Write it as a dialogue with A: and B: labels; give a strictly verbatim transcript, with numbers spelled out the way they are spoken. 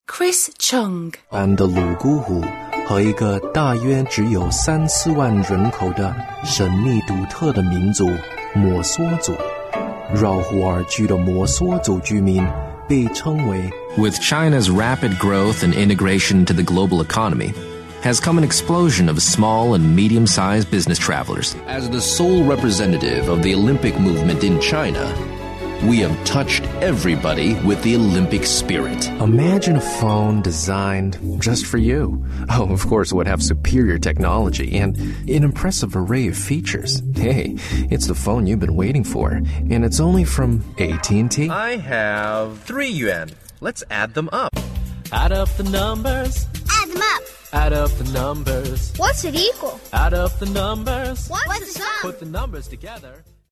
A: Chris Chung
B: 安的泸沽湖和一个大约只有三四万人口的神秘独特的民族摩梭族，绕湖而居的摩梭族居民被称为
C: With China's rapid growth and integration into the global economy, has come an explosion of small and medium-sized business travelers. As the sole representative of the Olympic movement in China, we have touched everybody with the Olympic spirit.
B: Imagine a phone designed just for you. Oh, of course, it would have superior technology and an impressive array of features. Hey, it's the phone you've been waiting for, and it's only from A T and T.
D: I have three yuan. Let's add them up.
E: Add up the numbers.
F: Add them up.
E: Add up the numbers.
F: What's it equal?
E: Add up the numbers.
F: What's the sum?
E: Put the numbers together.